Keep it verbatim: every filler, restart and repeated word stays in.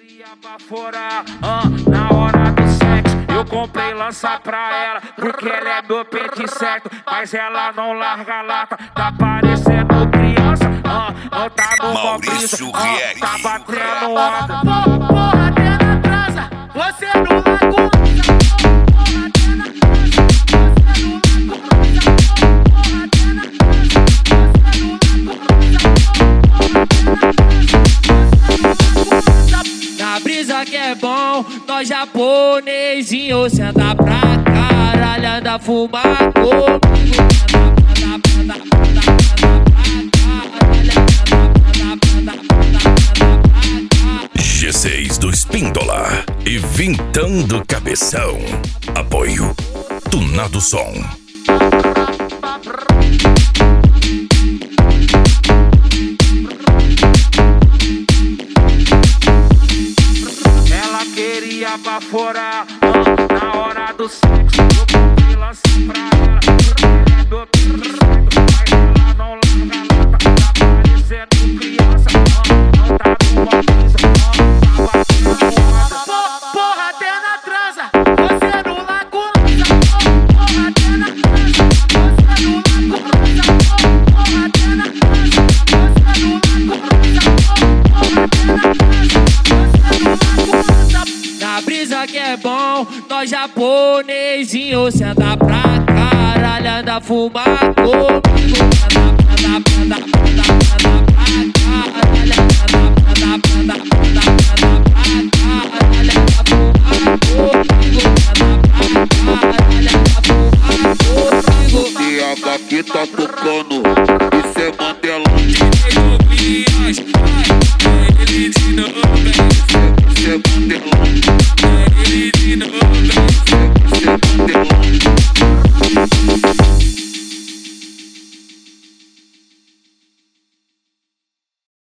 queria baforar, ah, na hora do sexo. Eu comprei lança pra ela, porque ela é meu pente certo. Mas ela não larga a lata, tá parecendo criança. Ah, não tá no Maurício ah, Rieri. tá batendo onda. Porra, até na transa, você no lago. Na brisa que é bom, nós japonesinho senta pra caralho, anda fumar comigo. G seis do Espíndola e Vintão do Cabeção. Apoio Tunado Som. Ela queria baforar, ah, na hora do sexo. Eu comprei lança pra ela, porque ela é meu pente certo. Mas ela não larga a lata, tá parecendo criança. Ah, não tá numa brisa, ah, tá batendo onda. Porra, até na transa, você no lago. Porra, até na transa, você no lago. Porra, até na transa, você no lago. Porra, até na transa, você no lago. Na brisa que é bom, nós japonesinho senta pra caralho, anda fumar comigo. Anda, anda, anda, anda, anda pra caralho, anda, anda, anda, anda.